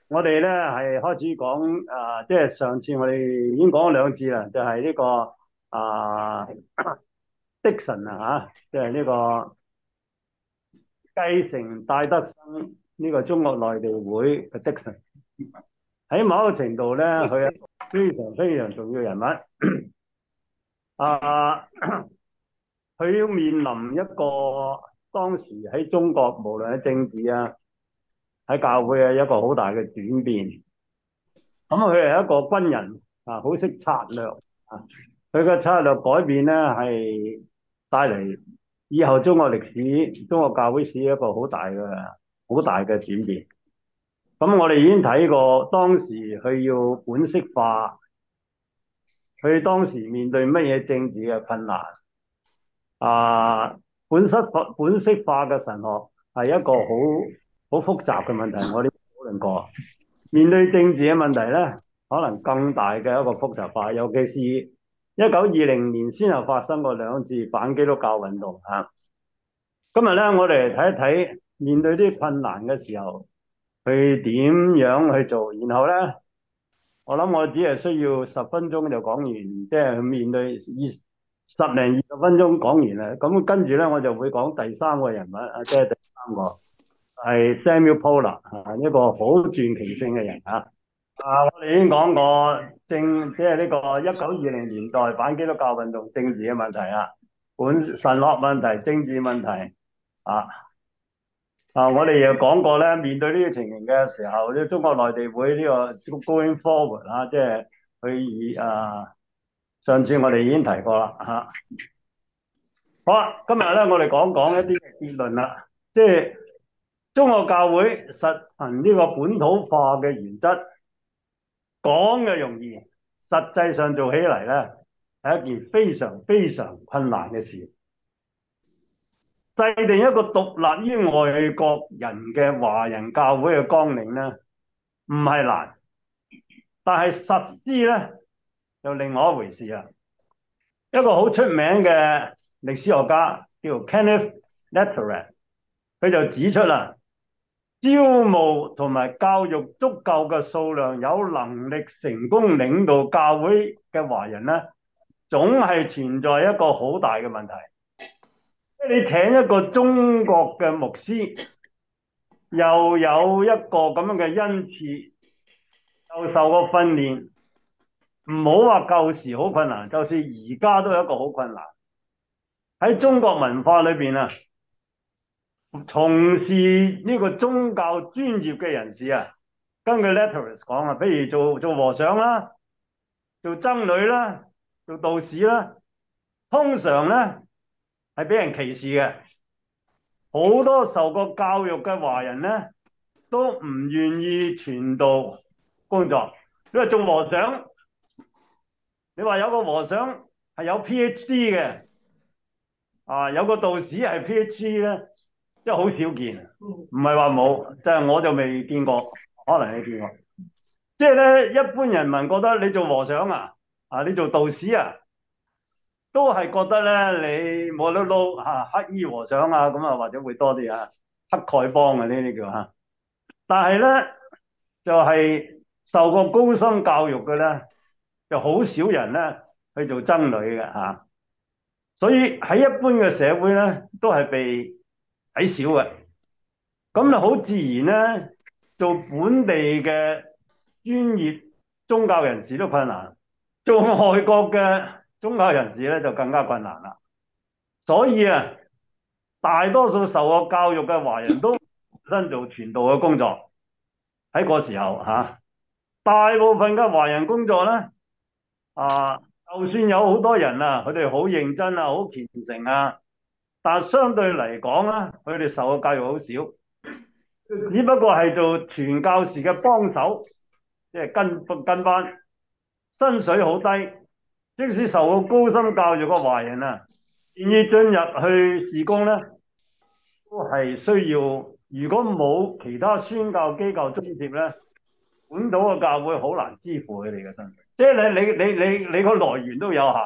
我哋咧係開始講即係上次我哋已經講咗兩次啦，就係呢個啊 Dixon 即係呢個繼承戴德生呢個中國內地會嘅 Dixon。喺某一個程度咧，佢係一個非常非常重要嘅人物。啊，佢要面臨一個當時喺中國無論喺政治喺教會一個好大嘅轉變。咁佢係一個軍人好識策略佢嘅策略改變咧，係帶嚟以後中國歷史、中國教會史一個好大嘅轉變。咁我哋已經睇過當時佢要本色化，佢當時面對乜嘢政治嘅困難啊？本色化嘅神學係一個好複雜嘅問題，我哋討論過。面對政治嘅問題咧，可能更大嘅一個複雜化，尤其是1920年先後發生過兩次反基督教運動今日咧，我哋嚟睇一睇面對啲困難嘅時候，佢點樣去做。然後咧，我諗我只係需要10分鐘就講完，即係面對10零20分鐘講完啦。咁跟住咧，我就會講第三個人物即係第三個係 Samuel Poler 一個好傳奇性嘅人我哋已經講過即係呢個1920年代反基督教運動政治嘅問題神學問題、政治問題啊我哋又講過咧，面對呢個情形嘅時候，呢中國內地會呢個 going forward 即係佢上次我哋已經提過啦好今日咧我哋講講一啲結論啦，即係中國教會實行呢個本土化嘅原則。講嘅容易，實際上做起嚟咧係一件非常非常困難嘅事。制定一個獨立於外國人嘅華人教會嘅綱領咧，唔係難，但係實施咧就另外一回事啦。一個好出名嘅歷史學家叫 Kenneth Latourette，佢就指出啦。招募同埋教育足夠嘅數量，有能力成功領導教會嘅華人咧，總係存在一個好大嘅問題。即係你請一個中國嘅牧師，又有一個咁樣嘅恩賜，又受過訓練，唔好話舊時好困難，就算而家都係一個好困難。喺中國文化裏邊從事呢個宗教專業嘅人士根據 Latourette 講譬如做和尚啦，做僧侶啦，做道士啦，通常咧係俾人歧視嘅。好多受過教育嘅華人咧都唔願意傳道工作。你話做和尚，你話有個和尚係有 PhD 嘅有個道士係 PhD 咧。即係好少見，唔係話冇，即係我就未見過，可能你見過。即係咧，一般人民覺得你做和尚你做道士都係覺得咧你冇得撈黑衣和尚咁或者會多啲乞丐幫呢啲叫但係咧就係受過高深教育嘅咧，就好少人咧去做僧侶嘅所以喺一般嘅社會咧都係被睇少嘅，咁就好自然咧，做本地嘅專業宗教人士都困難，做外國嘅宗教人士咧就更加困難啦。所以大多數受過教育嘅華人都唔想做傳道嘅工作。喺個時候大部分嘅華人工作咧就算有好多人佢哋好認真好虔誠但相對嚟講佢哋受嘅教育好少，只不過係做傳教士嘅幫手，即係跟班，薪水好低。即使受過高深教育嘅華人願意進入去事工咧，都係需要。如果冇其他宣教機構津貼咧，本土嘅教會好難支付佢哋嘅薪水。即係你個來源都有限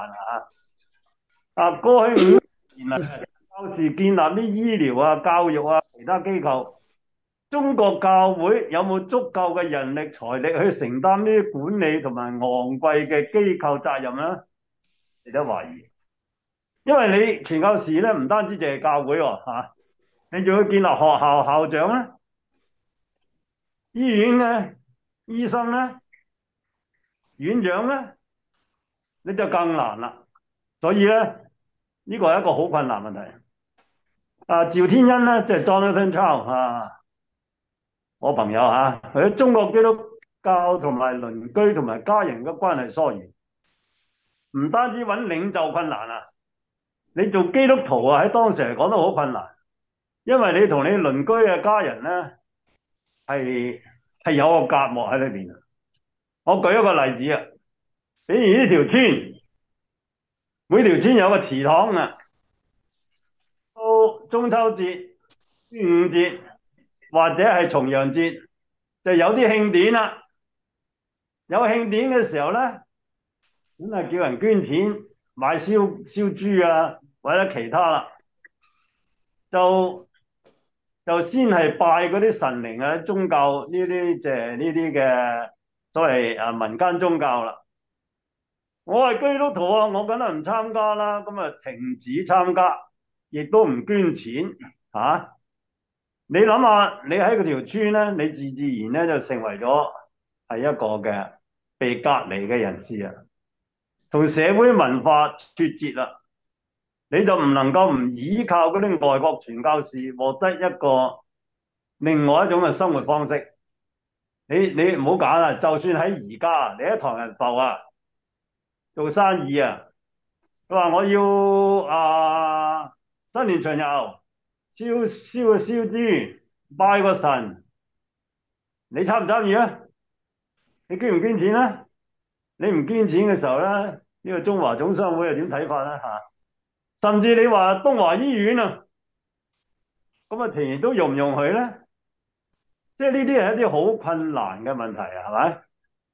過去5年教士建立啲醫療教育其他機構， 中國教會有冇足夠嘅人力財力去承擔呢啲管理同埋昂貴嘅機構責任咧？值得懷疑。因為你傳教士咧，唔單止淨係教會喎，你仲要建立學校校長咧、醫院嘅醫生咧、院長咧，你就更難啦。所以咧，呢個係一個好困難問題。趙天恩咧，即係 Jonathan Chow 我朋友佢喺中國基督教同埋鄰居同埋家人嘅關係疏遠，唔單止揾領袖困難啊，你做基督徒喺當時嚟講都好困難，因為你同你鄰居嘅家人咧係有個隔膜喺裏邊。我舉一個例子啊，比如呢條村，每條村有個祠堂啊，到中秋節、端午節或者係重陽節，就有啲慶典啦。有慶典嘅時候咧，咁啊叫人捐錢買燒豬啊，或者其他啦，就先係拜嗰啲神靈啊，宗教呢啲即係呢啲嘅所謂民間宗教啦。我係基督徒啊，我梗係唔參加啦，咁啊停止參加，亦都唔捐錢你諗下，你喺嗰條村咧，你自然咧就成為咗係一個嘅被隔離嘅人士啊，同社會文化脫節啦。你就唔能夠唔依靠嗰啲外國傳教士獲得一個另外一種嘅生活方式。你唔好揀啦，就算喺而家，你喺唐人埠做生意佢話我要新年巡遊，燒個燒豬，拜個神，你參唔參與啊？你捐唔捐錢啊？你唔捐錢嘅時候咧，呢個中華總商會又點睇法咧？甚至你話東華醫院咁啊，田都容唔容許咧？即係呢啲係一啲好困難嘅問題係咪？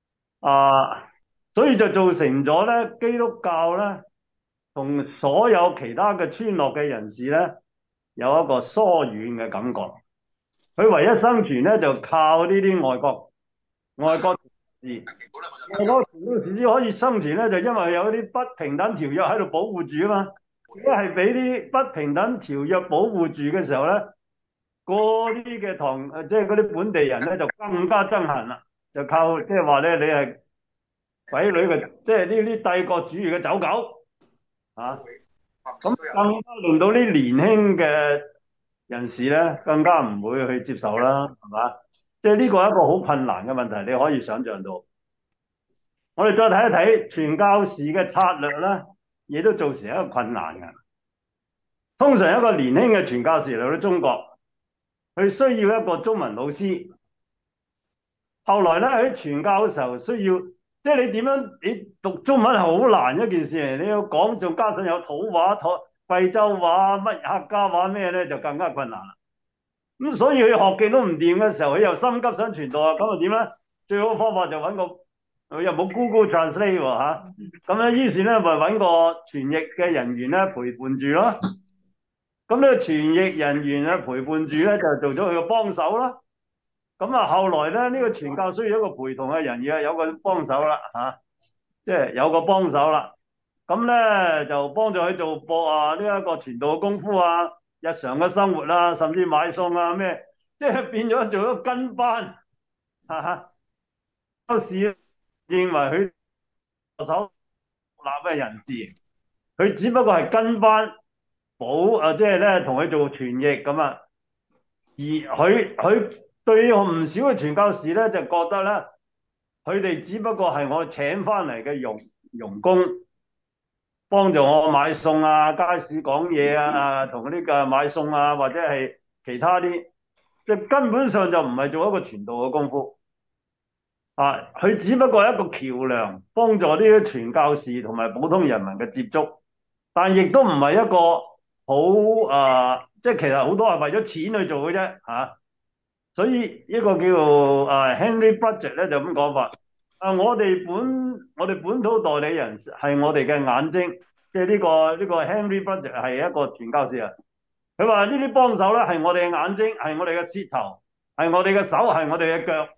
所以就造成咗咧，基督教咧同所有其他嘅村落嘅人士咧有一個疏遠嘅感覺。佢唯一生存咧就靠呢啲外國士，外國士可以生存咧，就因為有啲不平等條約喺度保護住啊嘛。如果係俾啲不平等條約保護住嘅時候咧，嗰啲嘅即係嗰啲本地人咧就更加憎恨啦，就靠即係話咧你係鬼女嘅，即係呢啲帝國主義嘅走狗咁更加令到啲年輕嘅人士咧更加唔會去接受啦，係嘛？即係呢個係一個好困難嘅問題，你可以想象到。我哋再睇一睇傳教士嘅策略咧，亦都造成一個困難嘅。通常一個年輕嘅傳教士嚟到中國，佢需要一個中文老師。後來咧喺傳教嘅時候需要，即係你點樣？你讀中文係好難一件事嚟，你要講仲加上有土話、貴州話、乜客家話咩咧，就更加困難啦。咁所以佢學極都唔掂嘅時候，佢又心急想傳道咁啊點咧？最好嘅方法就揾個。佢又冇 Google Translate 咁咧，於是咧咪揾個傳譯嘅人員咧陪伴住咯。咁呢個傳譯人員陪伴住咧就做咗佢嘅幫手啦。咁後來咧呢個傳教需要一個陪同嘅人員，有個幫手啦即係有個幫手啦。咁咧就幫助佢做呢一個傳道嘅功夫日常嘅生活甚至買餸咩，即係變咗做一個跟班有時認為佢手立嘅人士，佢只不過係跟班即係咧同佢做傳譯咁而佢對唔少嘅傳教士咧就覺得咧，佢哋只不過係我請翻嚟嘅傭工，幫助我買餸街市講嘢同呢個買餸或者係其他啲，即係根本上就唔係做一個傳道嘅功夫。佢只不過係一個橋梁，幫助呢啲傳教士同埋普通人民嘅接觸，但亦都唔係一個好即係其實好多係為咗錢去做嘅啫所以一個叫做Henry Blodgett 咧就咁講法我哋本土代理人係我哋嘅眼睛，即係呢個 Henry Blodgett 係一個傳教士佢話呢啲幫手咧係我哋嘅眼睛，係我哋嘅舌頭， 係我哋嘅手，係我哋嘅腳。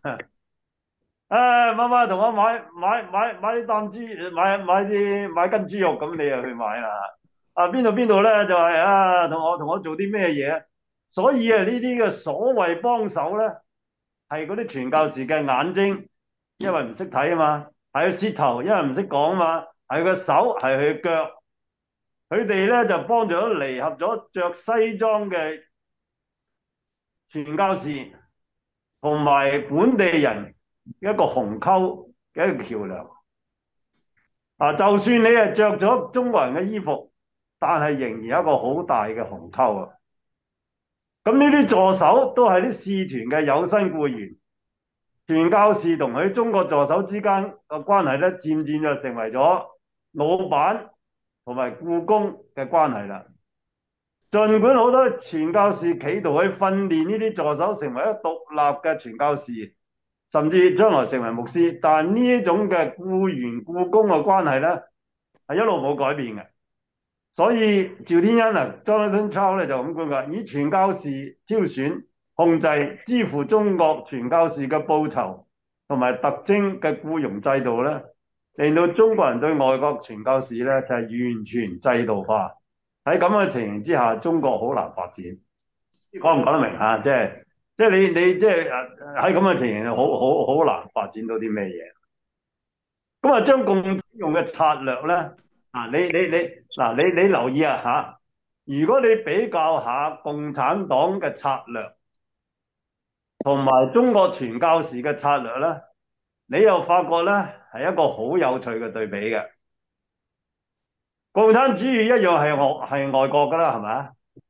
誒，媽媽同我買啲擔豬，買斤豬肉，咁你又去買啦。啊，邊度咧就係啊，同我做啲咩嘢？所以啊，呢啲嘅所謂幫手咧，係嗰啲傳教士嘅眼睛，因為唔識睇啊嘛；係個舌頭，因為唔識講啊嘛；係個手，係佢腳。佢哋咧就幫咗離合咗着西裝嘅傳教士同埋本地人一個鴻溝嘅一個橋梁。啊，就算你係着咗中國人嘅衣服，但係仍然有一個好大嘅鴻溝啊！咁呢啲助手都係啲使團嘅有身僱員，傳教士同佢中國助手之間嘅關係咧，漸漸就成為咗老闆同埋僱工嘅關係啦。儘管好多傳教士企圖去訓練呢啲助手成為一個獨立嘅傳教士，甚至將來成為牧師，但呢一種嘅僱員僱工嘅關係咧，係一路冇改變嘅。所以趙天恩啊，Jonathan Chow 咧就咁講㗎，以傳教士挑選、控制、支付中國傳教士嘅報酬同埋特徵嘅僱傭制度咧，令到中國人對外國傳教士咧就係完全制度化。喺咁嘅情形之下，中國好難發展。講唔講得明啊？即係你即係喺咁嘅情形，好難發展到啲咩嘢。咁啊，將共產用嘅策略咧，啊，你留意啊嚇，如果你比較下共產黨嘅策略同埋中國傳教士嘅策略咧，你又發覺咧係一個好有趣嘅對比嘅。共產主義一樣係外國㗎啦，係咪啊？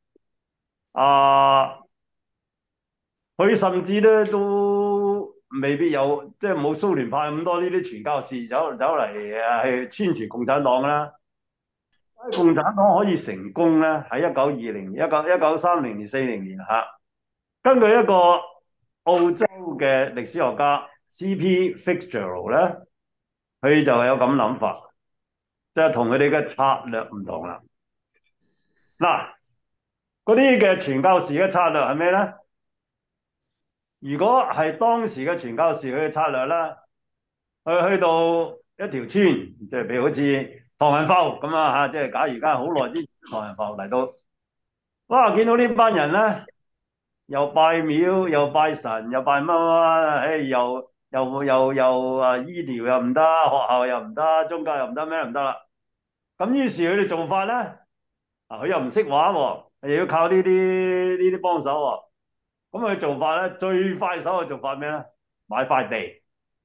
啊，佢甚至咧都未必有，即係冇蘇聯派咁多呢啲傳教士走嚟去宣傳共產黨啦。共產黨可以成功咧，喺1930年、40年嚇，根據一個澳洲嘅歷史學家 C.P. Fitzgerald 咧，佢就有咁諗法，即係同佢哋嘅策略唔同啦。嗱，嗰啲嘅傳教士嘅策略係咩咧？如果係當時嘅傳教士佢嘅策略咧，去到一條村，即係譬如好似唐人埠咁啊嚇，即係假如而家好耐之前唐人埠嚟到，哇！見到呢班人咧，又拜廟，又拜神，又拜乜乜，誒，又啊醫療又唔得，學校又唔得，宗教又唔得，咩唔得啦？咁於是佢哋做法咧，啊佢又唔識畫喎，又要靠呢啲幫手喎。咁佢做法咧，最快手嘅做法咩咧？買塊地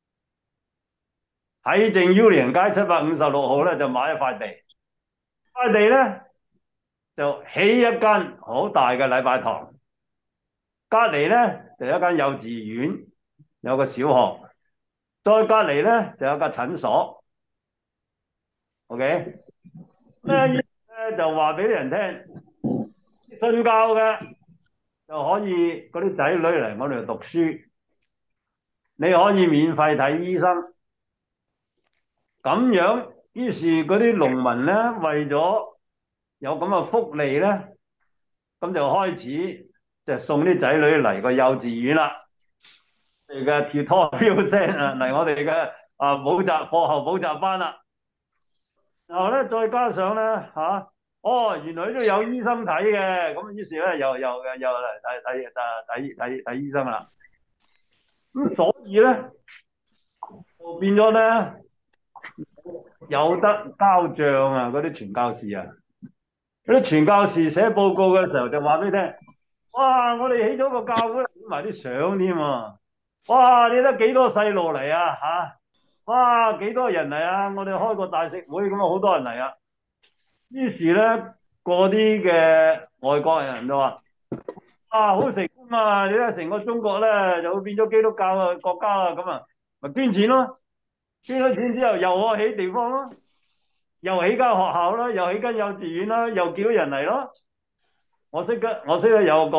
喺正 Union 街756號咧，就買一塊地。塊地咧就起一間好大嘅禮拜堂，隔離咧就有一間幼稚園，有個小學，再隔離咧就有個診所。OK，咩意思咧？就話俾啲人聽，信教嘅就可以嗰啲仔女嚟我哋度讀書，你可以免費睇醫生。咁樣，於是嗰啲農民咧，為咗有咁嘅福利咧，咁就開始就送啲仔女嚟個幼稚園啦。我哋嘅 tutorial center 嚟我哋嘅補習課後補習班啦。然後咧，再加上咧哦，原來呢度有醫生睇嘅，咁於是咧又嚟睇醫生啦。咁所以咧就變咗咧。有得交賬啊！嗰啲傳教士啊，嗰啲傳教士寫報告嘅時候就話俾你聽，哇！我哋起咗個教會，影埋啲相添啊！哇！你得幾多細路嚟啊？嚇！哇！幾多人嚟啊？我哋開個大食會咁啊，好多人嚟啊！於是咧，嗰啲嘅外國人就話：啊，好成功啊！你睇成個中國咧就會變咗基督教嘅國家啦，咁啊，咪捐錢咯！捐咗錢之後，又可起地方咯，又起間學校啦，又起間幼稚園啦，又叫人嚟咯。我識得有個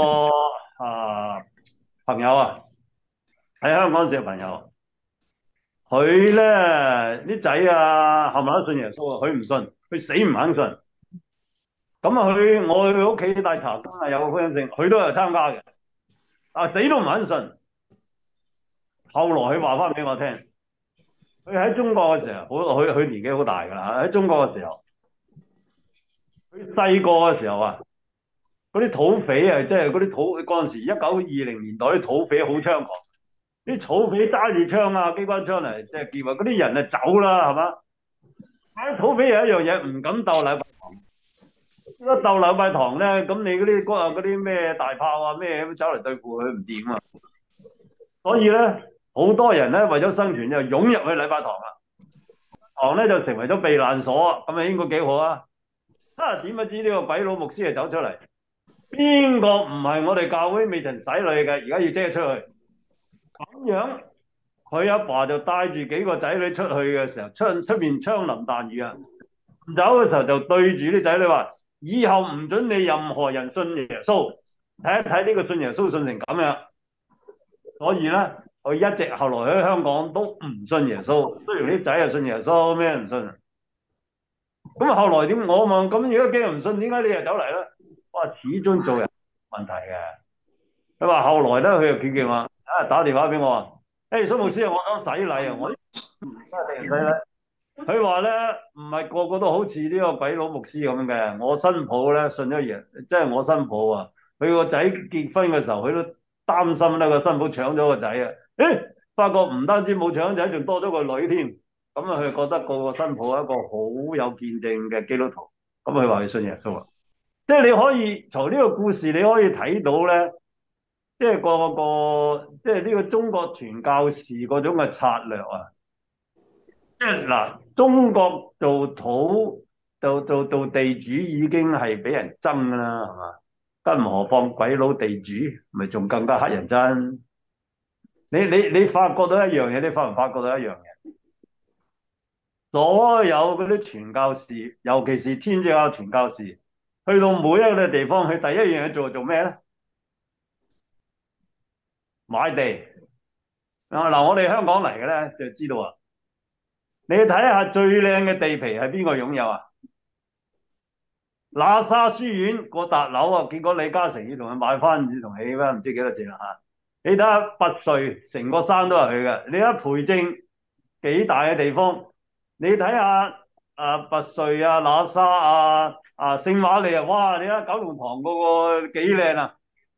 朋友啊，喺香港小朋友，佢咧啲仔啊，冚唪唥都信耶穌啊，佢唔信，佢死唔肯信。咁啊，我去屋企帶查經啊，有個福音證，佢都有參加嘅。 啊死都唔肯信。後來佢話翻俾我聽，佢喺中國嘅時候，佢年紀好大㗎啦。喺中國嘅時候，佢細個嘅時候啊，嗰啲土匪啊，即係嗰啲土嗰陣時1920年代啲土匪好猖狂，啲土匪揸住槍啊、機關槍嚟即係劫啊，嗰啲人就走啦，係嘛？但係土匪有一樣嘢唔敢鬥禮拜堂，如果鬥禮拜堂咧，咁你嗰啲咩大炮啊咩咁走嚟對付佢唔掂啊，所以咧好多人咧為咗生存就湧入去禮拜堂啦，堂咧就成為咗避難所，咁啊應該幾好啊！點不知呢個鬼佬牧師就走出嚟，邊個唔係我哋教會未曾洗禮嘅，而家要遮出去咁樣。佢阿爸就帶住幾個仔女出去嘅時候，出面槍林彈雨啊！走嘅時候就對住啲仔女話：以後唔准你任何人信耶穌，睇一睇呢個信耶穌信成咁樣。所以咧，佢一直後來喺香港都唔信耶穌，雖然啲仔又信耶穌，咩唔信啊？咁後來點我問咁，如果既然唔信，點解你又走嚟咧？我話始終做人問題嘅。佢話後來咧，佢又決定話打電話俾我話：蘇牧師啊，我想洗禮啊！我而家定洗禮。佢話咧，唔係個個都好似呢個鬼佬牧師咁嘅。我新抱咧信咗耶，即係我新抱啊。佢個仔結婚嘅時候，佢都擔心咧個新抱搶咗個仔啊。發覺唔單止冇搶仔，仲多咗個女添。咁啊，佢覺得個個新抱係一個好有見證嘅基督徒。咁佢話佢信耶穌啊。即係你可以從呢個故事，你可以睇到咧，即係即係呢個中國傳教士嗰種嘅策略啊。即係嗱，中國做地主已經係俾人憎㗎啦，係嘛？更何況鬼佬地主，咪仲更加乞人憎。你發覺到一樣嘢，你發唔發覺到一樣嘢？所有嗰啲傳教士，尤其是天主教傳教士，去到每一個地方，佢第一樣嘢做咩咧？買地。嗱，我哋香港嚟嘅咧，就知道啊。你睇下最靚嘅地皮係邊個擁有啊？喇沙書院嗰笪樓啊，結果李嘉誠要同佢買翻，要同起翻唔知幾多錢啦嚇！你睇下拔萃，成個山都係佢嘅。你睇培正幾大嘅地方，你睇下拔萃啊、喇沙聖瑪利啊，哇！你睇九龍塘嗰個幾靚啊！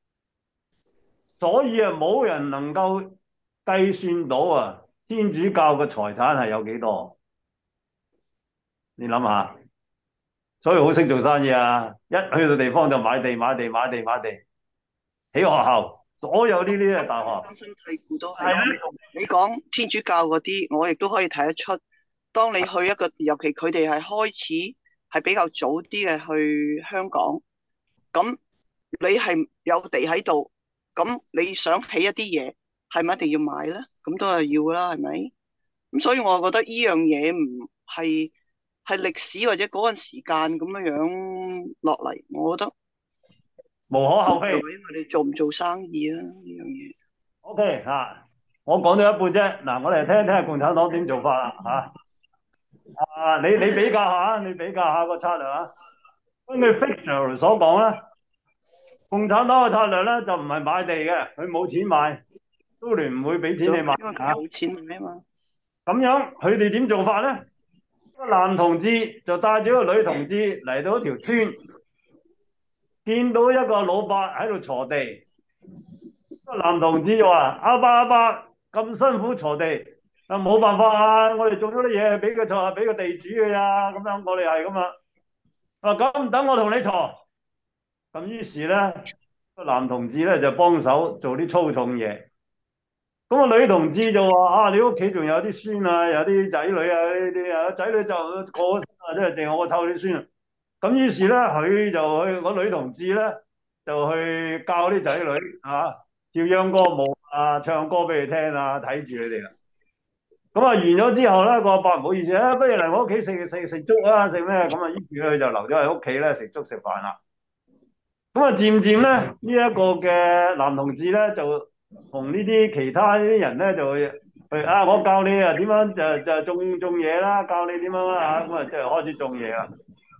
所以啊，冇人能夠計算到啊，天主教嘅財產係有幾多？你諗下。所以好識做生意啊！一去到地方就買地、買地、買地、買地，起學校，所有呢啲係大學。根深蒂固都係。 你講天主教嗰啲，我亦都可以睇得出。當你去一個，尤其佢哋係開始係比較早啲嘅去香港，咁你係有地喺度，咁你想起一啲嘢，係咪一定要買咧？咁都係要啦，係咪？咁所以我覺得呢樣嘢唔係歷史或者嗰陣時間咁樣落嚟，我覺得無可厚非。 因為你做唔做生意啊呢樣嘢。 OK 我講到一半啫。嗱，我哋聽一聽下共產黨點做法啦嚇。你比較下，你比較下個策略啊。根據 Fisher 所講咧，共產黨嘅策略咧就唔係買地嘅，佢冇錢買，蘇聯唔會俾錢你買嚇。 冇錢買啊嘛。 咁樣佢哋點做法咧？個男同志就帶咗個女同志嚟到一條村，見到一個老伯喺度鋤地，個男同志就話：阿伯咁辛苦鋤地，冇辦法啊！我哋種咗啲嘢俾佢鋤，俾個地主嘅呀。咁樣我哋係咁啊。咁唔等我同你鋤。咁於是咧，個男同志咧就幫手做啲粗重嘢。咁個女同志就話：你屋企仲有啲孫啊，有啲仔女啊，呢啲啊仔女就過身啊，即係淨係我湊啲孫啊。咁於是咧，佢就去個女同志咧就去教啲仔女照秧歌舞唱歌俾佢聽啊，睇住佢哋啦。咁完咗之後咧，個阿伯唔好意思不如嚟我屋企食粥啊，食咩？咁於是佢就留咗喺屋企咧食粥食飯啦。咁漸漸咧呢一個嘅男同志咧就同呢啲其他啲人咧就去我教你點樣就種嘢啦，教你點樣啦咁即係開始種嘢啦。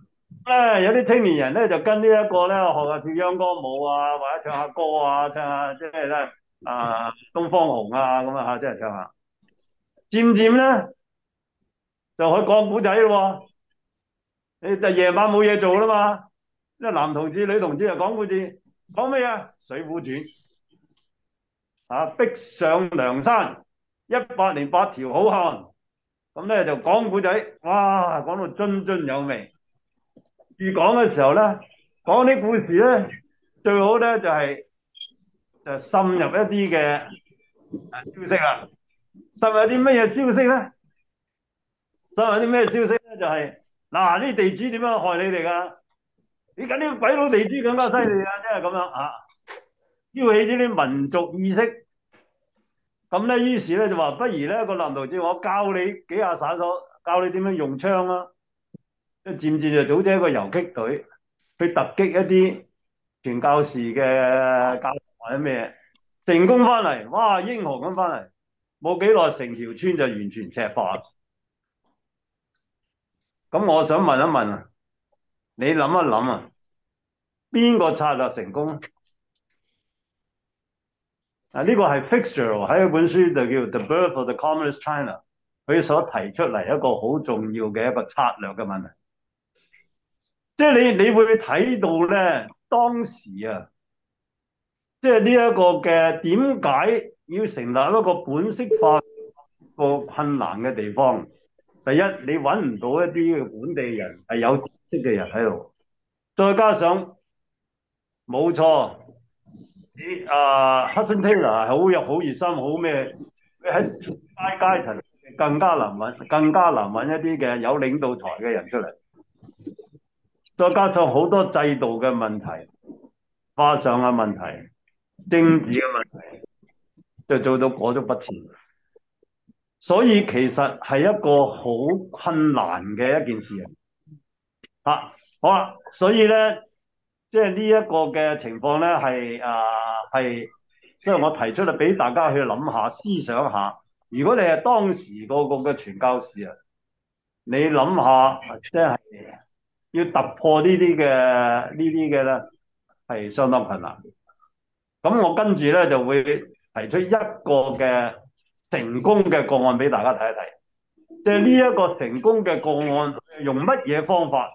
有啲青年人咧就跟呢一個咧學下跳秧歌舞啊，或者唱下歌啊，唱下即係咧東方紅啊咁啊嚇，即係唱下。漸漸咧就去講古仔咯喎，你就夜晚冇嘢做啦嘛，即係男同志女同志就講故事，講咩啊？《水滸傳》啊，逼上梁山108條好漢，咁咧就講古仔，哇，講到津津有味。越講嘅時候咧，講啲故事咧，最好咧就滲入一啲嘅消息啦。滲入啲乜嘢消息咧？滲入啲咩消息咧？就係嗱，啲地主點樣害你哋噶？你緊啲鬼佬地主更加犀利啊！即係咁樣啊，挑起呢啲民族意識。咁咧，於是咧就話，不如咧個男同志，我教你幾下散手，教你點樣用槍啦。即係漸漸就組織一個游擊隊去突擊一啲傳教士嘅教堂或者咩，成功翻嚟，哇！英雄咁翻嚟，冇幾耐成條村就完全赤化。咁我想問一問啊，你諗一諗啊，邊個策略成功？呢個係 Fitzgerald 喺一本書就叫《The Birth of the Communist China》，佢所提出嚟一個好重要嘅一個策略嘅問題。即係你會睇到咧，當時啊，即係呢一個嘅點解要成立一個本色化個困難嘅地方？第一，你揾唔到一啲嘅本地人係有知識嘅人喺度，再加上冇錯，你Hudson Taylor 係好熱心，好咩？佢喺階層更加難揾一啲嘅有領導才嘅人出嚟，再加上好多制度嘅問題、花上嘅問題、政治嘅問題，就做到裹足不前。所以其實係一個好困難嘅一件事啊！好啦，所以咧，即係呢一個嘅情況咧，係，即係我提出嚟俾大家去諗下、思想下。如果你係當時個嘅傳教士啊，你諗下，即係要突破呢啲嘅咧，係相當困難。咁我跟住咧就會提出一個嘅成功嘅個案俾大家睇一睇，即係呢一個成功嘅個案用乜嘢方法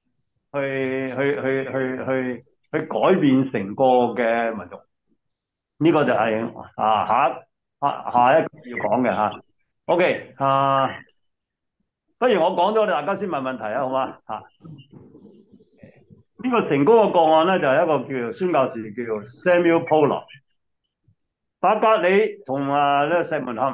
去改變成個嘅民族？呢個就係下一個要講嘅嚇。OK 不如我講咗，大家先問問題啊，好嗎？呢個成功嘅個案咧就係一個叫做宣教士，叫做 Samuel Polo。巴格里同呢個石門坎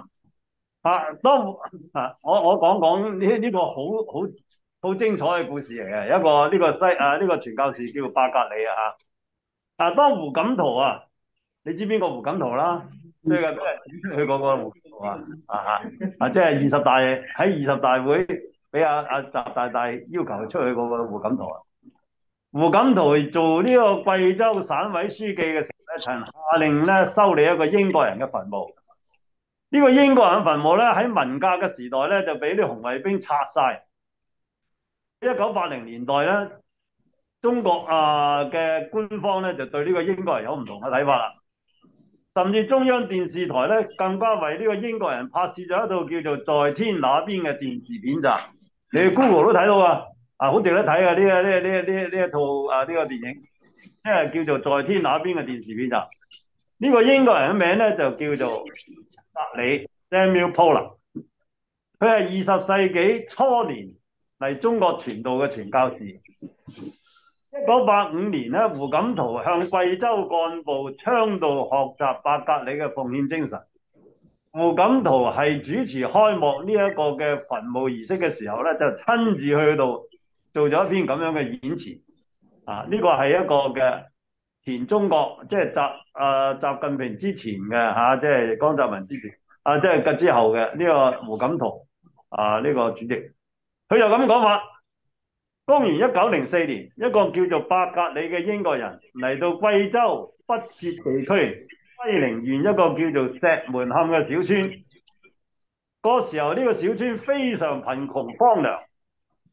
我講講呢個好精彩嘅故事嚟嘅，呢個傳教士叫巴格里當胡錦濤你知邊個胡錦濤啦？即係俾人剪出去嗰個胡錦濤即係喺20大會俾習大大要求出去嗰個胡錦濤胡錦濤做呢個貴州省委書記嘅時候咧，曾下令咧修理一個英國人嘅墳墓。呢個英國人嘅墳墓咧喺文革嘅時代咧就俾啲紅衛兵拆晒。1980年代咧，中國嘅官方咧就對呢個英國人有唔同嘅睇法啦。甚至中央電視台咧更加為呢個英國人拍攝咗一套叫做《在天那邊》嘅電視片集，你去 Google 都睇到好值得睇嘅呢一套呢個電影，即係叫做《在天那邊》嘅電視片集。呢個英國人嘅名咧就叫做格里 Samuel Polo， 佢係20世紀初年嚟中國傳道嘅傳教士。1985年咧，胡錦濤向貴州幹部倡導學習巴格里嘅奉獻精神。胡錦濤係主持開幕呢一個嘅墳墓儀式嘅時候咧，就親自去度做咗一篇咁樣嘅演詞。呢個係一個嘅前中國，即係習近平之前嘅即係江澤民之前即係之後嘅呢個胡錦濤呢個主席，佢就咁講法。公元1904年，一個叫做巴格里嘅英國人嚟到貴州北浙地區西寧縣一個叫做石門坎嘅小村。嗰時候呢個小村非常貧窮荒涼，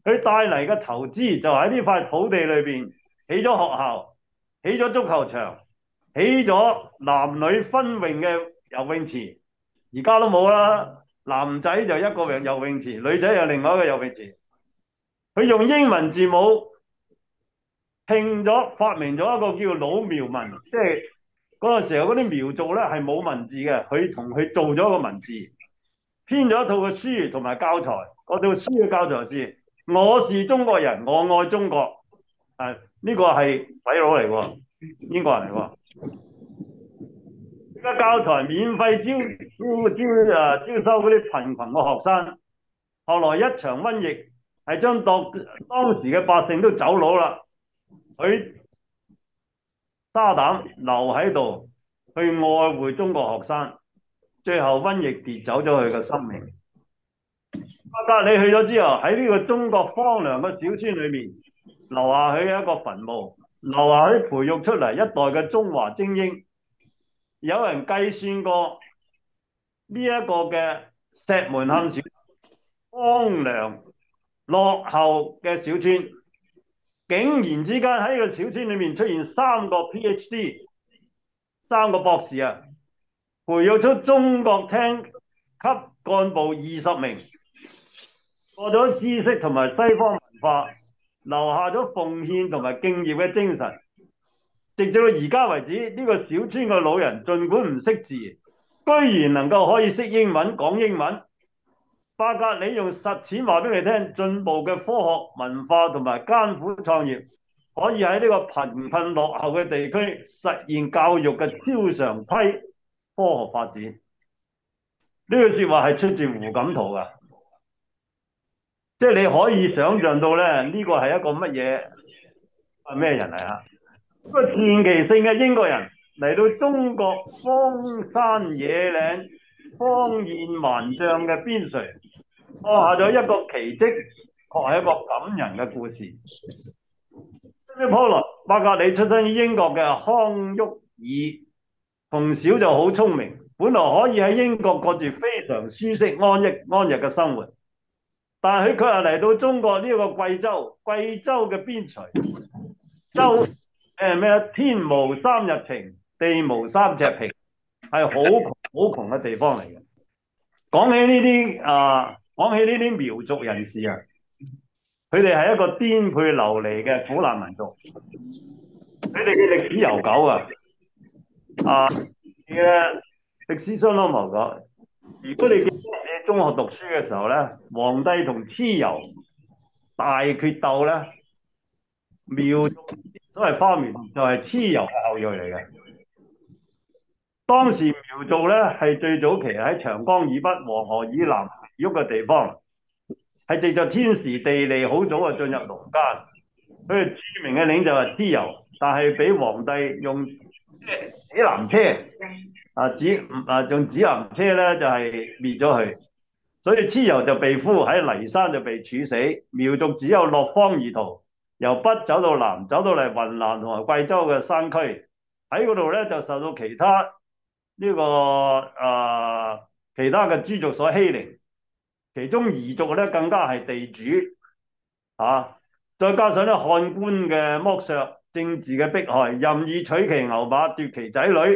佢帶嚟嘅投資就喺呢塊土地裏邊起咗學校，起咗足球場，起咗男女分泳嘅游泳池，而家都冇啦。男仔就一個游泳池，女仔有另外一個游泳池。佢用英文字母拼咗，發明咗一個叫老苗文，即係嗰個時候嗰啲苗族咧係冇文字嘅，佢同佢做咗一個文字，編咗一套嘅書同埋教材。嗰套書嘅教材是我是中國人，我愛中國。啊，呢個係鬼佬嚟喎，英國人嚟喎。呢個教材免費招收嗰啲貧窮嘅學生。後來一場瘟疫係將當時嘅百姓都走佬啦，佢沙膽留喺度去愛護中國學生，最後瘟疫奪走咗佢嘅生命。巴格里去咗之後，喺呢個中國荒涼嘅小村裏面留下佢嘅一個墳墓，留下佢培育出嚟一代嘅中華精英。有人計算過呢一個嘅石門坎小荒涼落後嘅小村，竟然之間喺個小村裏面出現3個 PhD， 3個博士啊，培育出中國廳級幹部20名，過咗知識同埋西方文化，留下咗奉獻同埋敬業嘅精神。直至到而家為止，呢個小村嘅老人儘管唔識字，居然能夠可以識英文講英文。巴格里用實踐話俾你聽，進步嘅科學文化同埋艱苦創業，可以喺呢個貧困落後嘅地區實現教育嘅超常規科學發展。呢句說話係出自胡錦濤噶，即係你可以想象到咧，呢個係一個乜嘢咩人嚟啊？一個傳奇性嘅英國人嚟到中國荒山野嶺、荒煙萬丈嘅邊陲，創下咗一個奇蹟，確係一個感人嘅故事。巴格里出生於英國嘅康沃爾，從小就好聰明，本來可以喺英國過住非常舒適安逸嘅生活，但係佢卻係嚟到中國呢個貴州嘅邊陲，天無3日晴，地無3尺平，係好窮嘅地方嚟嘅。講起呢啲苗族人士啊，佢哋係一個顛沛流離嘅苦難民族，佢哋嘅歷史悠久啊，嘅歷史相當悠久。如果你記得你中學讀書嘅時候咧，黃帝同蚩尤大決鬥咧，苗族所謂花苗就係蚩尤嘅後裔嚟嘅。當時苗族咧係最早期喺長江以北、黃河以南喐嘅地方，係藉着天時地利好早就進入農耕。佢哋著名嘅領袖係蚩尤，但係俾黃帝用指南車用指南車咧就係滅咗佢，所以蚩尤就被俘喺驪山就被處死。苗族只有落荒而逃，由北走到南，走到嚟雲南同埋貴州嘅山區，喺嗰度咧就受到其他其他嘅諸族所欺凌，其中彝族咧更加係地主再加上咧漢官嘅剝削、政治嘅迫害、任意取其牛馬、奪其仔女、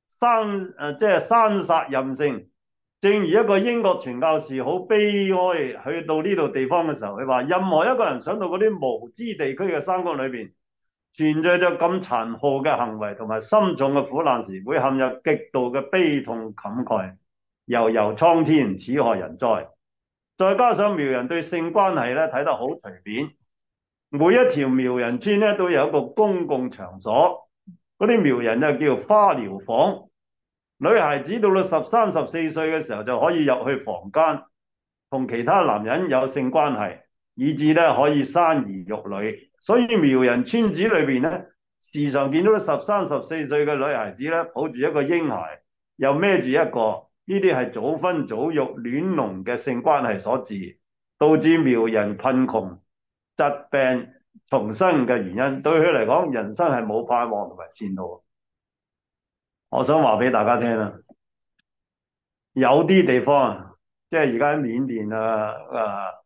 生殺任性。正如一個英國傳教士好悲哀，去到呢度地方嘅時候，佢話：任何一個人想到嗰啲無知地區嘅山谷裏邊，存在着咁殘酷嘅行為同埋深重嘅苦難時，會陷入極度嘅悲痛感慨，悠悠蒼天，此何人哉？再加上苗人對性關係咧睇得好隨便，每一條苗人村咧都有一個公共場所，嗰啲苗人就叫花寮房，女孩子到咗13、14歲嘅時候就可以入去房間，同其他男人有性關係，以至咧可以生兒育女。所以苗人村子裏邊咧，時常見到13、14歲嘅女孩子咧，抱住一個嬰孩，又孭住一個，呢啲係早婚早育、亂倫嘅性關係所致，導致苗人貧窮、疾病重生嘅原因。對佢嚟講，人生係冇盼望同埋前途。我想話俾大家聽啦，有啲地方即係而家喺緬甸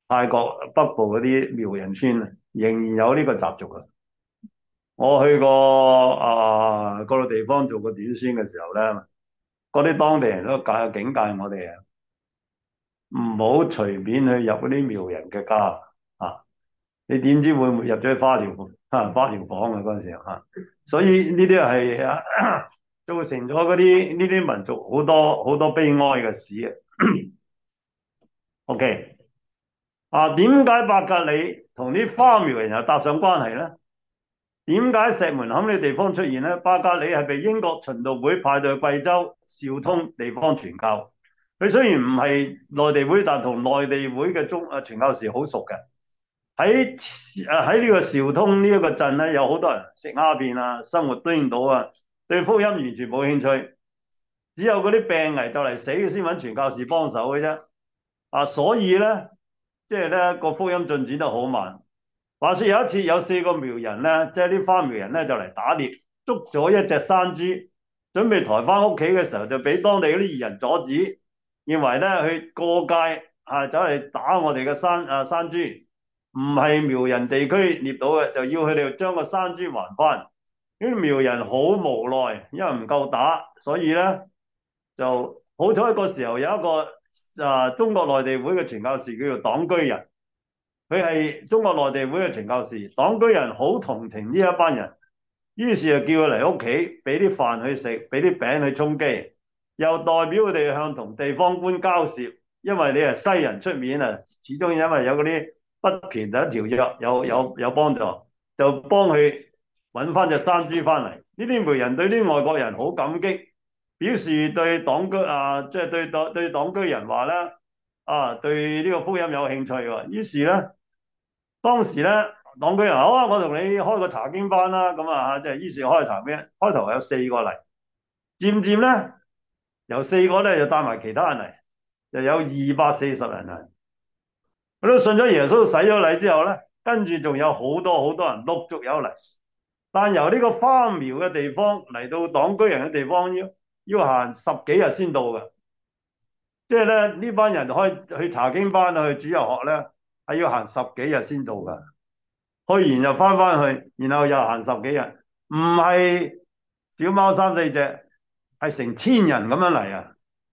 泰國北部嗰啲苗人村啊，仍然有呢個習俗啊。我去過嗰個地方做過短宣嘅時候咧，嗰啲當地人都警戒我哋啊，唔好隨便去入嗰啲苗人嘅家啊！你點知會唔會入咗去花寮房啊？嗰陣時所以呢啲係造成咗嗰啲呢啲民族好多好多悲哀嘅事啊。OK 點解伯格里同啲花苗人又搭上關係咧？點解石門坎呢個地方出現咧？伯格里係被英國循道會派到去貴州肇通地方傳教。佢雖然唔係內地會，但同內地會嘅傳教士好熟嘅。喺呢個肇通呢一個鎮咧，有好多人食鴉片啊，生活顛倒啊，對福音完全冇興趣。只有嗰啲病危就嚟死嘅先揾傳教士幫手嘅啫。所以咧，即係咧個福音進展得好慢。話說有一次有4個苗人咧，即係啲花苗人咧就嚟打獵，捉咗一隻山豬，準備抬翻屋企嘅時候，就俾當地嗰啲異人阻止，認為咧佢過界走嚟打我哋嘅山豬，唔係苗人地區獵到嘅，就要佢哋將個山豬還翻。呢啲苗人好無奈，因為唔夠打，所以咧就好彩個時候有一個中國內地會嘅傳教士叫做黨居人。佢係中國內地會嘅傳教士，黨居人好同情呢一班人，於是就叫佢嚟屋企，俾啲飯去食，俾啲餅去充飢，又代表佢哋向同地方官交涉，因為你係西人出面啊，始終因為有嗰啲不平等條約有幫助，就幫佢揾翻隻山豬翻嚟。呢啲苗人對啲外國人好感激，表示對黨居即係對黨居人話咧對呢個福音有興趣喎，於是咧。當時咧，黨居人好啊，我同你開個查經班啦，咁即係於是開查經，開頭有4個嚟，漸漸咧由4個咧就帶埋其他人嚟，就有240人嚟。佢都信咗耶穌，洗咗禮之後咧，跟住仲有好多好多人陸續有嚟，但由呢個花苗嘅地方嚟到黨居人嘅地方要行10幾日先到嘅，即係咧呢班人去查經班去主日學咧。係要行10幾日先到㗎，去完又翻去，然後又行10幾日，唔係小貓3、4隻，係成千人咁樣嚟啊！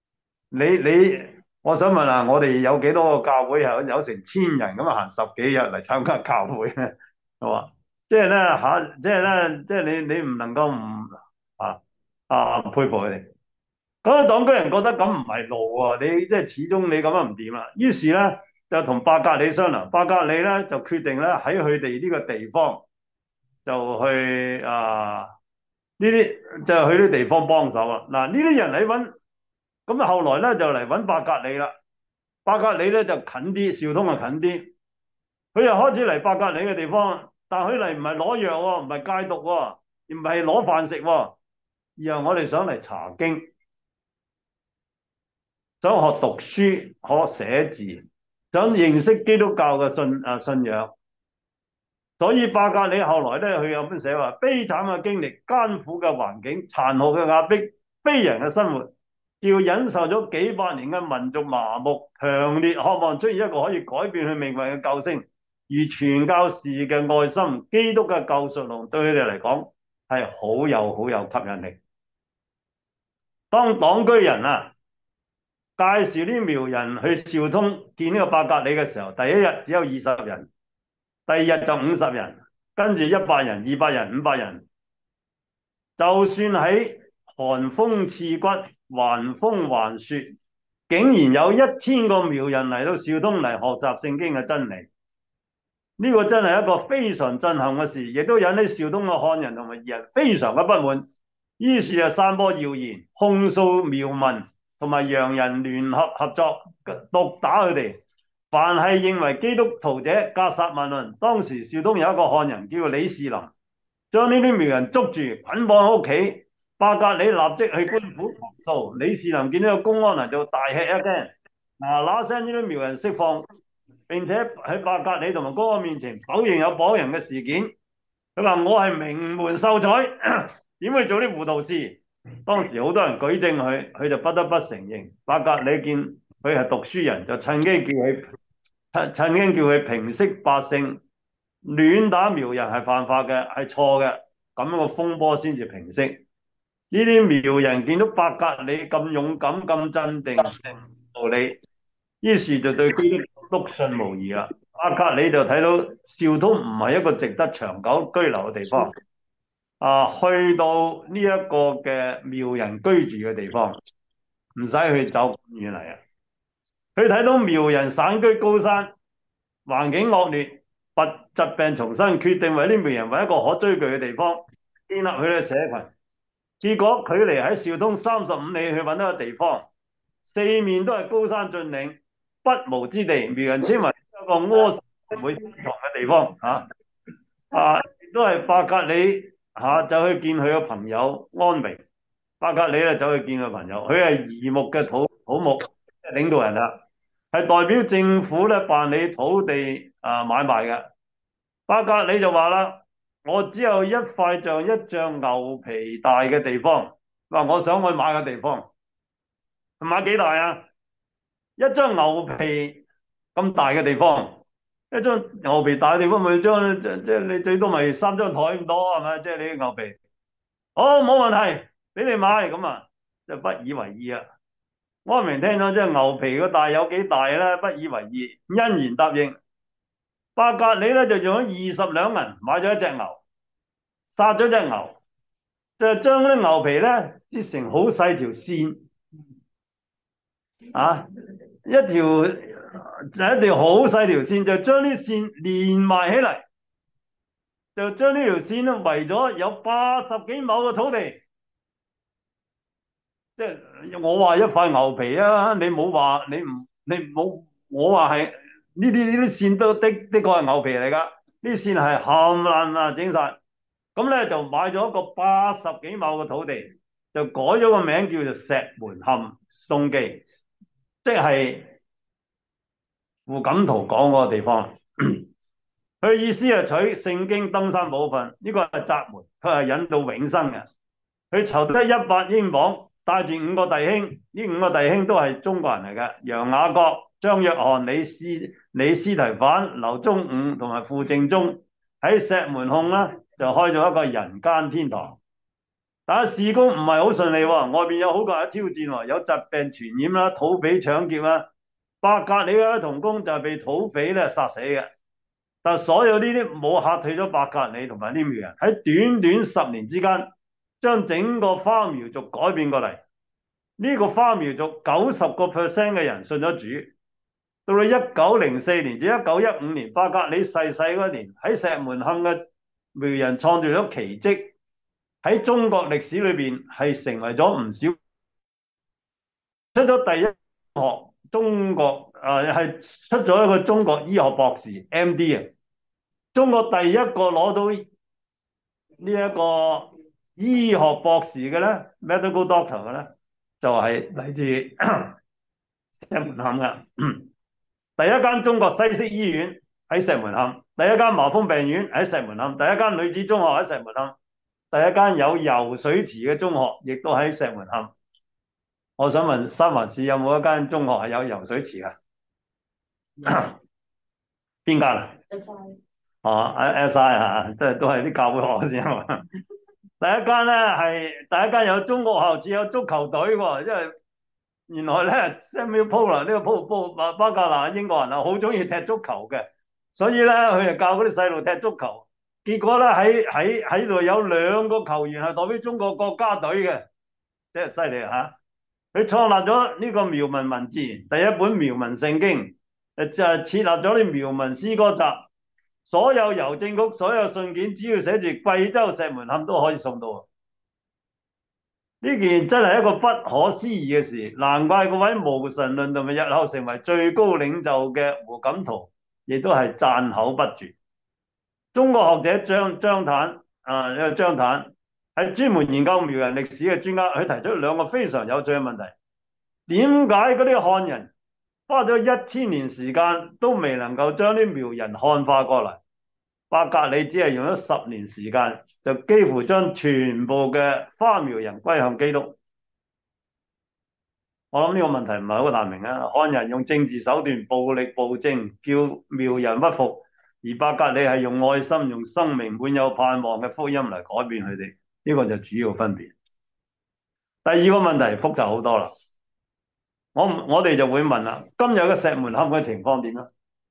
我想問下，我哋有幾多個教會有成千人咁行10幾日嚟參加教會咧？係嘛？即係咧即係你唔能夠唔佩服佢哋。咁啊，黨居人覺得咁唔係路喎，你即係始終你咁樣唔掂啦，於是咧。就同伯格里商量，伯格里咧就決定咧喺佢哋呢個地方就去呢啲就去啲地方幫手啦。嗱，呢啲人嚟揾，咁後來咧就嚟揾伯格里啦。伯格里咧就近啲，肇通就近啲。佢又開始嚟伯格里嘅地方，但佢嚟唔係攞藥喎，唔係戒毒喎，而唔係攞飯食喎，而係我哋想嚟查經，想學讀書，學寫字。想認識基督教嘅信仰，所以伯格里後來咧，佢有篇寫話：悲慘嘅經歷、艱苦嘅環境、殘酷嘅壓迫、非人嘅生活，要忍受咗幾百年嘅民族麻木，強烈渴望出現一個可以改變佢命運嘅救星。而傳教士嘅愛心、基督嘅救贖論，對佢哋嚟講係好有吸引力。當黨居人介紹啲苗人去肇通見呢個伯格里嘅時候，第一日只有20人，第二日就50人，跟住100人、200人、500人。就算喺寒風刺骨、橫風橫雪，竟然有1000個苗人嚟到肇通嚟學習聖經嘅真理。呢個真係一個非常震撼嘅事，亦都引起肇通嘅漢人同埋異人非常嘅不滿，於是就散播謠言，控訴苗民同埋洋人聯合作毒打佢哋。凡係認為基督徒者，格殺勿論。當時肇通有一個漢人叫做李士林，將呢啲苗人捉住捆綁喺屋企。伯格里立即去官府投訴。李士林見到個公安人就大吃一驚，嗱聲呢啲苗人釋放，並且喺伯格里同埋公安面前否認有綁人嘅事件。佢話：我係名門秀才，點會做啲糊塗事？當時好多人舉證佢就不得不承認。伯格里見佢係讀書人，就趁機叫佢曾經叫佢平息百姓，亂打苗人係犯法嘅，係錯嘅，咁樣個風波先至平息。呢啲苗人見到伯格里咁勇敢、咁鎮定道理，於是就對基督篤信無疑啦。伯格里就睇到兆通唔係一個值得長久居留嘅地方。去到呢一個嘅苗人居住嘅地方，唔使去走咁遠嚟啊！佢睇到苗人散居高山，環境惡劣，疾病叢生，決定為呢苗人揾一個可追據嘅地方，建立佢嘅社群。結果距離喺兆通35里去揾到個地方，四面都係高山峻嶺，不毛之地，苗人稱為一個屙屎唔會隱藏嘅地方。亦都係伯格里走去見佢嘅朋友安維。伯格里咧走去見佢朋友，佢係移牧嘅土木即係領導人啦，係代表政府咧辦理土地買賣嘅。伯格里就話啦：我只有一塊像一張牛皮大嘅地方，話我想去買個地方，買幾大啊？一張牛皮咁大嘅地方，一張牛皮大嘅地方咪將即係你最多咪3張台咁多係咪？即係你嘅牛皮，好冇問題，俾你買咁啊，就不以為意啊。安明聽到即係牛皮個大有幾大咧，不以為意，欣然答應。伯格里咧就用咗20兩銀買咗一隻牛，殺咗隻牛，就將啲牛皮咧切成好細條線，一條好細條線，就將啲線連埋起嚟，就將呢條線咧圍咗有80幾畝嘅土地。即係我話一塊牛皮啊，你冇話你冇，我話係呢啲線都的確係牛皮嚟㗎，呢啲線係冚爛整晒。咁咧就買咗一個80幾畝嘅土地，就改咗個名叫做石門坎宋記，即係胡錦濤講嗰個地方。佢意思係取聖經登山寶訓，呢個係窄門，佢係引到永生嘅。佢籌得100英鎊，帶住5個弟兄，呢5個弟兄都係中國人嚟嘅，楊雅各、張約翰、李斯提反、劉宗五同埋傅正宗，喺石門控咧就開咗一個人間天堂。但係事工唔係好順利喎，外邊有好多人挑戰喎，有疾病傳染啦、土匪搶劫啦。伯格里嘅同工就係被土匪咧殺死嘅。但所有呢啲冇嚇退咗伯格里同埋呢苗人，喺短短10年之間，將整個花苗族改變過嚟。呢個花苗族90% 嘅人信咗主。到咗1904年至1915年，伯格里逝嗰年，喺石門坎嘅苗人創造咗奇蹟，喺中國歷史裏邊係成為咗唔少出咗第一學中國係出咗一個中國醫學博士 MD 啊！中國第一個攞到呢一個醫學博士嘅咧 ，medical doctor 嘅咧，就係嚟自石門坎嘅。第一間中國西式醫院喺石門坎，第一間麻風病院喺石門坎，第一間女子中學喺石門坎，第一間有游水池嘅中學亦都喺石門坎。我想問三藩市有冇一間中學係有游水池㗎？邊間啊？SI 都係啲教會學先係嘛？第一間有中國學校，似有足球隊喎，因為原來咧 Samuel Poler 呢個巴格納英國人啊，好中意踢足球嘅，所以咧佢就教嗰啲細路踢足球。結果咧喺度有2個球員係代表中國國家隊嘅，真係犀利嚇！佢創立咗呢個苗文文字，第一本苗文聖經，就係設立咗啲苗文詩歌集。所有郵政局所有信件，只要寫住貴州石門坎都可以送到。呢件真係一個不可思議嘅事，難怪嗰位無神論同埋日後成為最高領袖嘅胡錦濤，亦都係讚口不絕。中國學者張坦係專門研究苗人歷史嘅專家，佢提出2個非常有趣嘅問題：點解嗰啲漢人花咗1000年時間都未能夠將啲苗人漢化過嚟？伯格里只係用咗10年時間，就幾乎將全部嘅花苗人歸向基督。 我諗呢個問題唔係好難明啊。漢人用政治手段、暴力暴政，叫苗人屈服，而伯格利係用愛心、用生命滿有盼望嘅福音嚟改變佢哋，呢個就主要分別。第二個問題複雜好多啦，我哋就會問啦，今日嘅石門坎嘅情況點啊？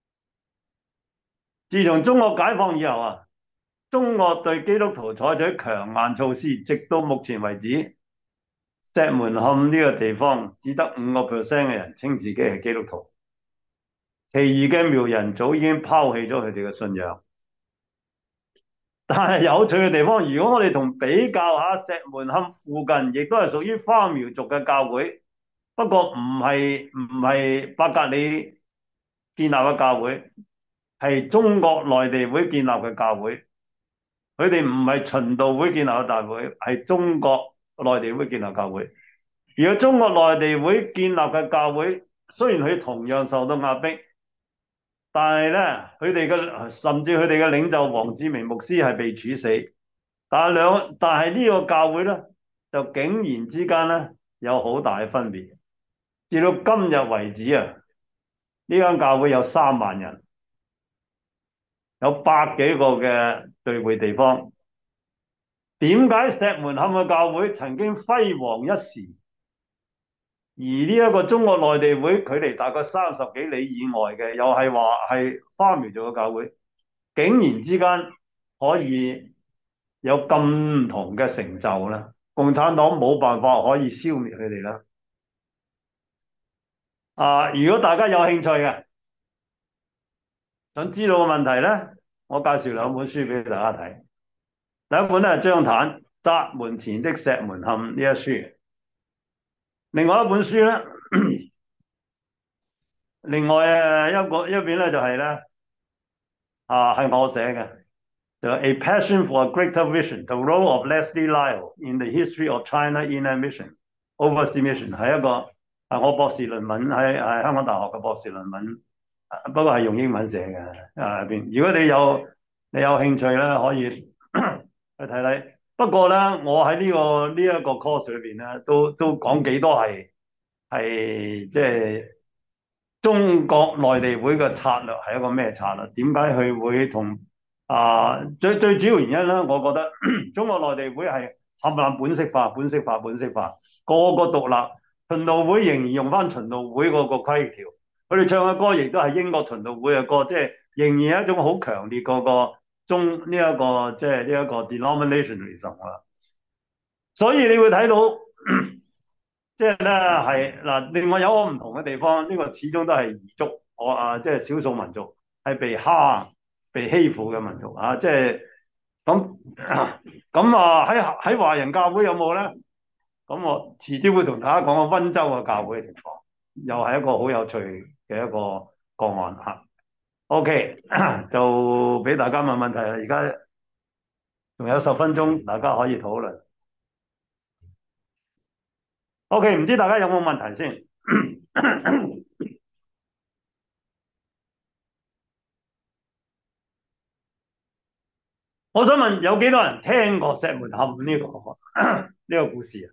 自從中國解放以後啊，中國對基督徒採取強硬措施，直到目前為止，石門坎呢個地方只得5%嘅人稱自己係基督徒，其餘嘅苗人早已經拋棄咗佢哋嘅信仰。但係有趣嘅地方，如果我哋同比較下石門坎附近，亦都係屬於花苗族嘅教會，不過唔係伯格利建立嘅教會，係中國內地會建立嘅教會。佢哋唔係循道會建立嘅教會，係中國內地會建立教會。如果中國內地會建立嘅教會，雖然佢同樣受到壓迫，但係咧，甚至佢哋嘅領袖王志明牧師係被處死。但係呢個教會咧，就竟然之間咧有好大嘅分別。至到今日為止啊，呢間教會有3萬人，有百幾個嘅聚會地方。點解石門坎嘅教會曾經輝煌一時，而呢一個中國內地會距離大概30幾里以外嘅，又係話係花苗族嘅教會，竟然之間可以有咁唔同嘅成就咧？共產黨冇辦法可以消滅佢哋啦。如果大家有興趣嘅，想知道嘅問題咧，我介紹2本書俾大家睇。第一本咧係張坦《閘門前的石門坎》呢一書，另外一本書咧，另外一邊咧就係咧係我寫嘅，就係 A Passion for a Greater Vision: The Role of Leslie Lyle in the History of China Inland Mission Overseas Mission， 係一個我博士論文喺香港大學嘅博士論文，不過係用英文寫嘅邊。如果你有興趣咧，可以去睇睇。不過咧，我喺呢一個 course 裏邊咧，都講幾多係即係中國內地會嘅策略係一個咩策略？點解佢會同最主要原因咧？我覺得中國內地會係冚唪唥本色化，個個獨立。循道會仍然用翻循道會嗰個規條，佢哋唱嘅歌亦都係英國循道會嘅歌，即係仍然係一種好強烈嗰個呢一個即係呢一個 denominationalism 啦。所以你會睇到，即係咧係嗱，另外有個唔同嘅地方，呢個始終都係彝族，即係少數民族係被蝦、被欺負嘅民族啊，即係咁喺華人教會有冇咧？咁我遲啲會同大家講個溫州嘅教會嘅情況，又係一個好有趣嘅一個個案嚇。OK，就俾大家問問題啦，而家仲有10分鐘，大家可以討論。OK，唔知大家有冇問題先？我想問有幾多人聽過石門坎呢個故事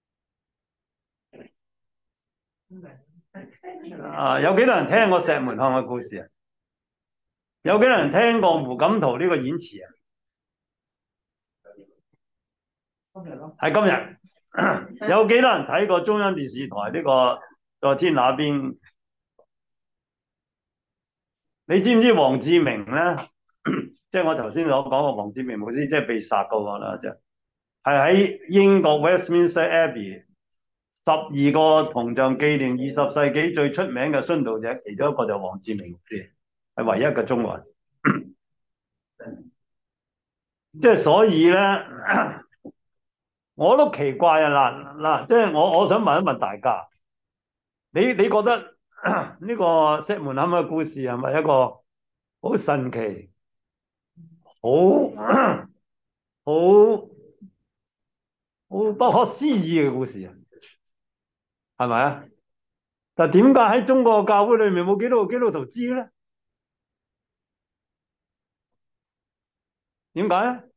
啊？有幾多人聽過石門坎嘅故事啊？有幾多人聽過胡錦濤呢個演詞啊？係今日。有幾多人睇過中央電視台呢個在天那邊？你知唔知王志明咧？即係我頭先所講嘅王志明牧師，即係被殺嗰個啦，就係喺英國 Westminster Abbey 12個銅像紀念20世紀最出名嘅殉道者，其中一個就係王志明牧師，係唯一嘅中國人。即係所以咧，我都奇怪啊！嗱，即係我想問一問大家，你覺得呢個石門坎嘅故事係咪一個好神奇、好好不可思議嘅故事啊？係咪啊？但點解喺中國教會裏面冇幾多個基督徒知咧？點解咧？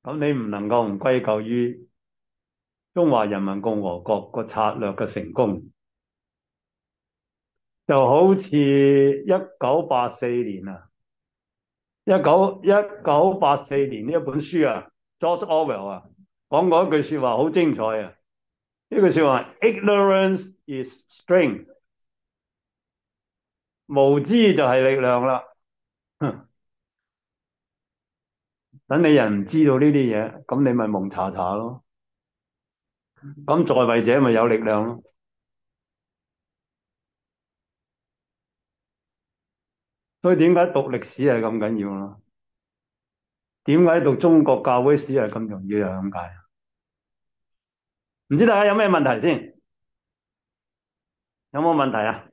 咁你唔能夠唔歸咎於中華人民共和國個策略嘅成功。就好似1984年啊，一九八四年呢一本書啊，George Orwell 啊，講過一句説話好精彩啊！呢句説話，Ignorance is strength，無知就係力量啦。等你人唔知道呢啲嘢，咁你咪蒙查查咯。咁在位者咪有力量咯。所以點解讀歷史係咁緊要咯？點解讀中國教會史係咁重要啊？咁解？唔知大家有咩問題先？有冇問題啊？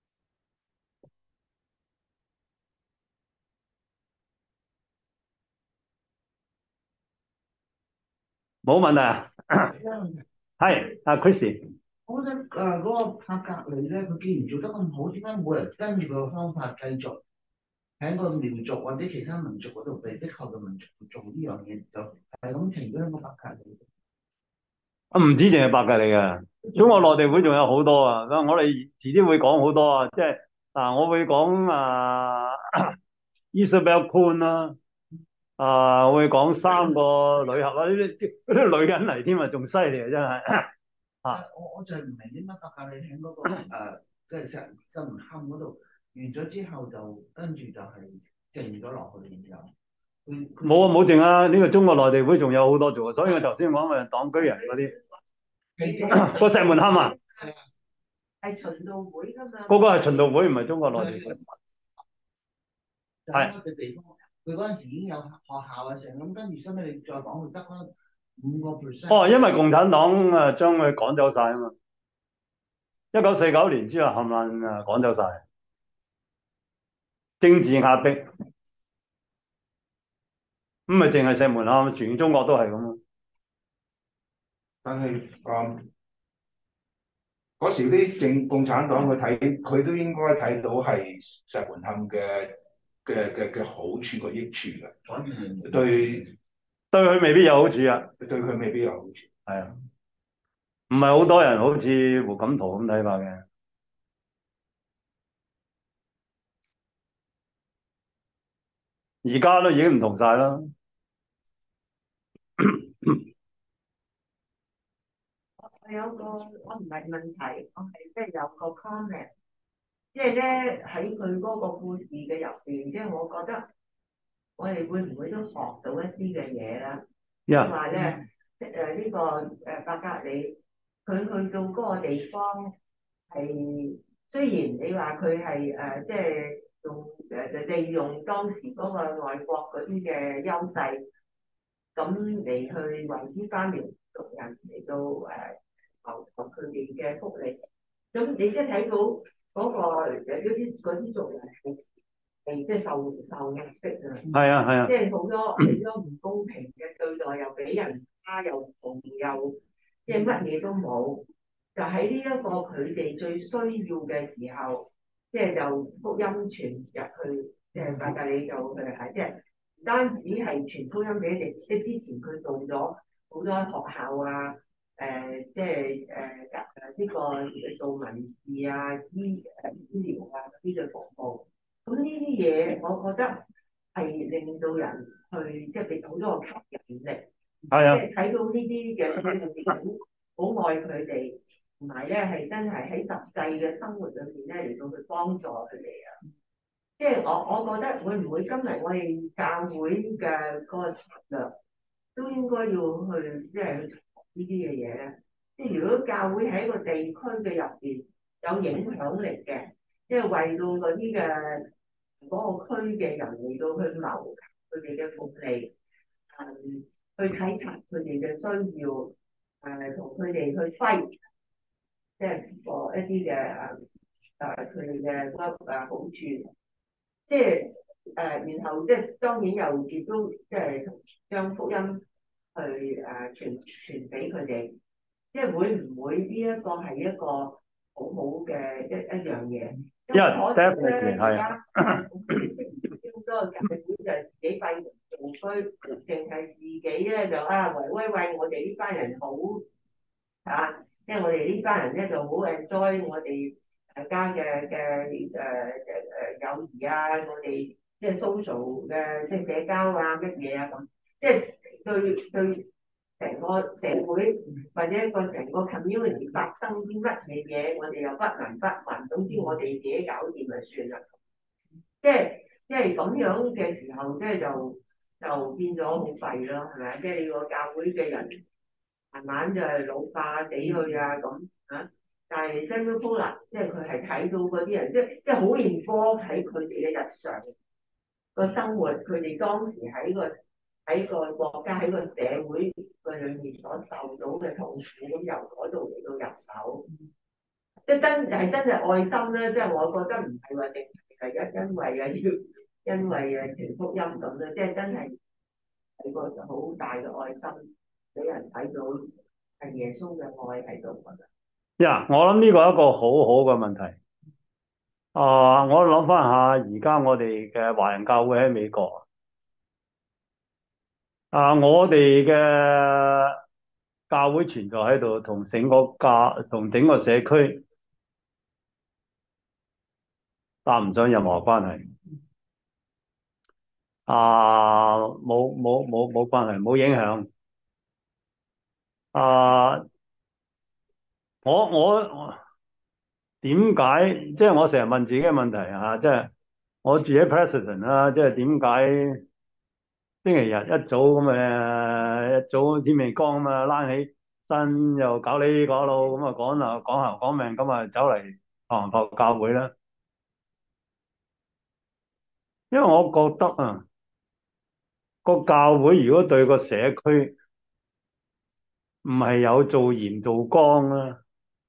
冇問題啊？係啊，Chris。 我覺得嗰個帕格里咧，佢既然做得咁好，點解冇人跟住佢個方法繼續喺個苗族或者其他民族嗰度被逼害嘅民族做呢樣嘢，就係咁停咗喺個帕格里？ 唔止淨係白格嚟嘅，中國內地會仲有好多啊！我哋遲啲會講好多啊，即係我會講Isabel Kuhn 啦，我會講3個女俠啦，呢啲女人嚟添啊，仲犀利啊，真係我就係唔明點解帕格里喺嗰個即係石門坎嗰度完咗之後就跟住就係靜咗落去，然後冇啊，冇靜啊！呢個中國內地會仲有好多做啊，所以我頭先講嘅黨居人嗰啲，個石門坎啊， 係循道會㗎嘛。 嗰個係循道會，唔係中國內地會。 喺我哋地方，佢嗰陣時已經有學校啊成咁，跟住收尾你再講佢得翻5%。 哦，因為共產黨將佢趕走晒啊嘛，1949年之後冚唪唥趕走晒，政治壓迫，咁咪淨係石門坎，全中國都係咁咯。 但係嗰時啲共產黨佢都應該睇到係石門坎嘅好處個益處嘅，對佢未必有好處啊。 對佢未必有好處。 係啊，唔係好多人好似胡錦濤咁睇法嘅。而家都已經唔同晒啦。 我唔係問題，我係即係有個 comment，即係咧喺佢嗰個故事嘅入邊，即係我覺得我哋會唔會都學到一啲嘅嘢啦？即係話咧，呢個帕格里佢去到嗰個地方係雖然你話佢係即係利用當時嗰個外國嗰啲嘅優勢，咁嚟去為之翻苗族人嚟到求佢哋嘅福利。咁你即係睇到嗰個嗰啲族人係即係受壓迫啊！ 係啊係啊， 即係好多唔公平嘅對待，又俾人蝦，又窮，又即係乜嘢都冇。就喺呢一個佢哋最需要嘅時候，即係就福音傳入去，即係帕格里就佢係即係唔單止係傳福音俾你哋，即係之前佢做咗好多學校啊，即係呢個做文字啊、醫療啊嗰啲嘅服務。咁呢啲嘢，我覺得係令到人去即係俾好多個吸引力，即係睇到呢啲嘅好愛佢哋，同埋咧係真係喺實際嘅生活裏邊咧嚟到去幫助佢哋啊！即係我覺得會唔會今日我哋教會嘅嗰個策略都應該要去即係去學呢啲嘅嘢咧？即係如果教會喺一個地區嘅入邊有影響力嘅，即係為到嗰啲嘅嗰個區嘅人嚟到去謀佢哋嘅福利，去體察佢哋嘅需要，同佢哋去揮，即係個一啲嘅佢哋嘅好處，即係然後即係當然又亦都即係將福音去傳俾佢哋，即係會唔會呢一個係一個好好嘅一樣嘢？因為我哋咧而家好多教會就係自己閉門同居，淨係自己咧就喂我哋呢班人好嚇，因為我哋呢班人咧就好 enjoy 我哋大家嘅友誼啊，我哋即係 social 嘅即係社交啊乜嘢啊咁，即係對成個社會或者個成個 community 發生啲乜嘢嘢，我哋又不聞不問，總之我哋自己搞掂就算啦。即係咁樣嘅時候，即係就變咗好廢咯，係咪啊？即係你個教會嘅人慢慢就係老化死去啊咁啊。但係 Samuel Fuller 即係佢係睇到嗰啲人，即係好 involve 喺佢哋嘅日常個生活，佢哋當時喺個國家喺個社會個裏面所受到嘅痛苦，咁由嗰度嚟到入手，即係真係愛心咧。即係我覺得唔係話淨係因為傳福音咁咧，即係真係係個好大嘅愛心俾人睇到係耶穌嘅愛喺度㗎。 我諗呢個係一個好好嘅問題。我諗翻下而家我哋嘅華人教會喺美國，我哋嘅教會存在喺度，同整個社區搭唔上任何關係。冇關係，冇影響。我點解？即係我成日問自己嘅問題即係我住喺 President 啦，即係點解星期日一早一早天未光咁躝起身又搞呢搞路咁講行講命咁走嚟唐人埠教會咧？因為我覺得個教會如果對個社區唔係有做鹽做光啦，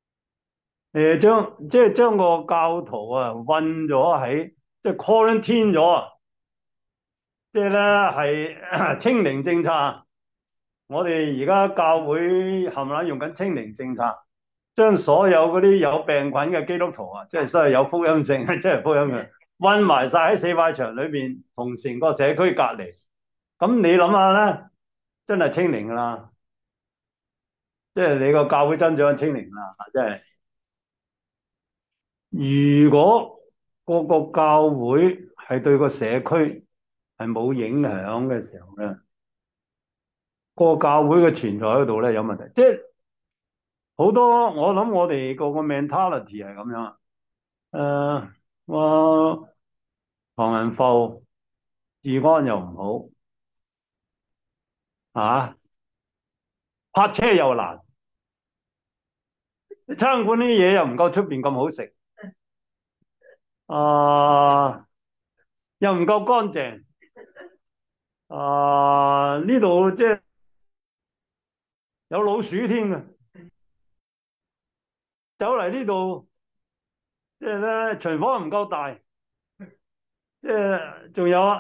將個教徒困咗喺即係 quarantine 咗即係咧係清零政策。我哋而家教會冚唪唥用緊清零政策，將所有嗰啲有病菌嘅基督徒即係所謂有福音性，即係福音嘅，困埋晒喺4塊牆裏邊，同成個社區隔離。咁你諗下咧，真係清零㗎啦！即係你個教會增長清零啦，真係。如果個教會係對個社區係冇影響嘅時候咧，個教會嘅存在喺度咧有問題。即係好多我諗我哋個 mentality 係咁樣。我唐人埠治安又唔好泊車又難，餐館啲嘢又唔夠出邊咁好食。又唔夠乾淨。呢度即係有老鼠添嘅，走嚟呢度即係咧廚房唔夠大，即係仲有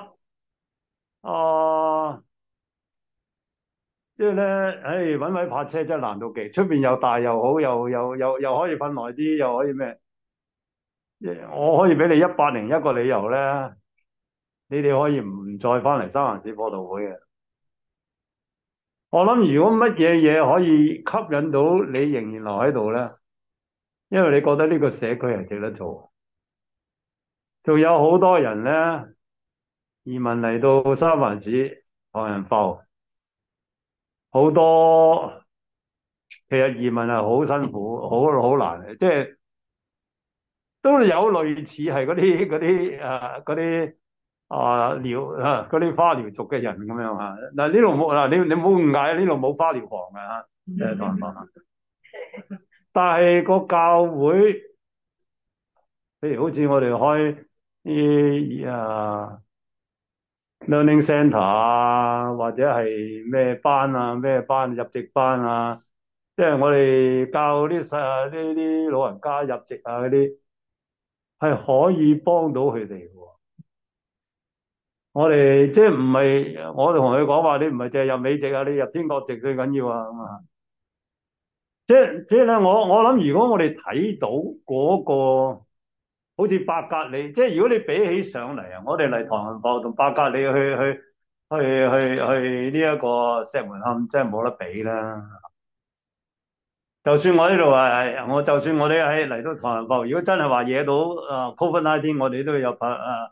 即係咧，搵位泊車真係難到極，出邊又大又好，又可以瞓耐啲，又可以咩？我可以俾你101個理由咧，你哋可以唔再翻嚟三藩市播道會嘅。我諗如果乜嘢可以吸引到你仍然留喺度咧，因為你覺得呢個社區係值得做，仲有好多人咧移民嚟到三藩市唐人埠，好多其實移民係好辛苦，好難嘅，即係都有類似係嗰啲嗰啲花寮族嘅人咁樣嗱，呢度冇你唔好誤解，呢度冇花寮房嘅即係唐人埠。但係個教會，譬如好似我哋開啲learning centre或者係咩班入籍班即係我哋教啲老人家入籍嗰啲，係可以幫到佢哋嘅。我哋即係唔係我哋同佢講話，你唔係淨係入美籍你入天國籍最緊要咁即係咧，我諗如果我哋睇到嗰個好似伯格利，即係如果你比起上嚟我哋嚟唐人埠同伯格利去去呢一個石門坎真係冇得比啦。就算我呢度就算我哋喺嚟到唐人埠，如果真係話惹到COVID-19，我哋都有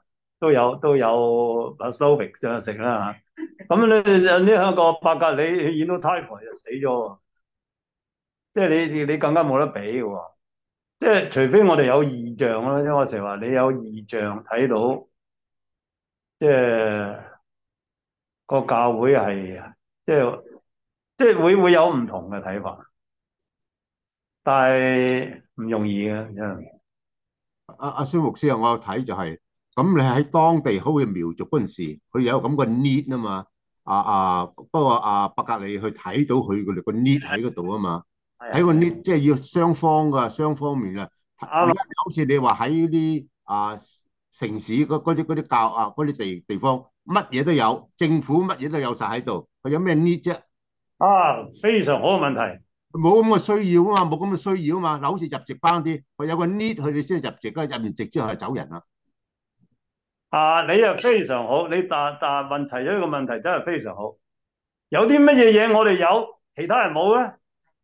Paxlovid 上食啦嚇。咁呢香個伯格你染到 typhoid 就死咗喎，即係你更加冇得比嘅喎。即係除非我哋有異象啦，因為我成日話你有異象睇到，即係個教會係即係會有唔同嘅睇法，但係唔容易嘅，真係。 阿蕭牧師啊，我有睇就係、咁，你喺當地好似苗族嗰陣時，佢有咁嘅 need 啊嘛。不過伯格利去睇到佢哋個 need 喺嗰度啊嘛，睇個 need 即係要雙方面嘅。而家好似你話喺啲城市嗰啲嗰啲地方，乜嘢都有，政府乜嘢都有晒喺度，佢有咩 need 啫？ 非常好嘅問題。 冇咁嘅需要啊嘛，冇咁嘅需要啊嘛。嗱，好似入籍班啲，佢有個 need，佢哋先入籍，入完籍之後係走人啦。 你又非常好，你但問題咗呢個問題真係非常好。有啲乜嘢嘢我哋有，其他人冇咧？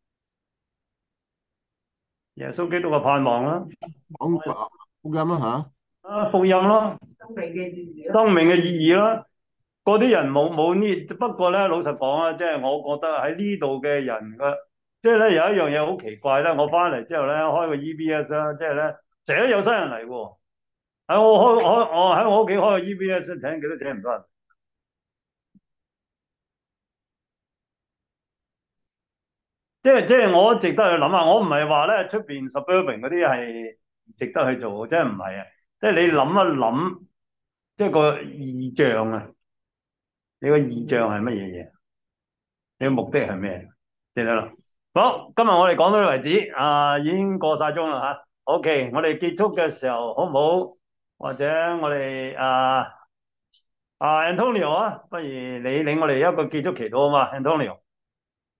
耶穌基督嘅盼望啦， 講福音啦嚇。 福音咯， 生命嘅意義咯。 生命嘅意義啦。嗰啲人冇呢，不過咧老實講啊，即係我覺得喺呢度嘅人嘅，即係咧有一樣嘢好奇怪咧。我翻嚟之後咧開個 EBS 啦，即係咧成日有新人嚟喎。我喺我屋企開個 EBS 請幾多請唔多人。即係我值得去諗下，我唔係話咧出邊 suburban 嗰啲係值得去做，真係唔係啊！即係你諗一諗，即係個異象啊！你個異象係乜嘢嘢？你個目的係咩？記得啦。好，今日我哋講到呢為止，已經過晒鐘啦吓。OK，我哋結束嘅時候好唔好？或者我哋Antonio 不如你領我哋一個結束祈禱啊嘛，Antonio。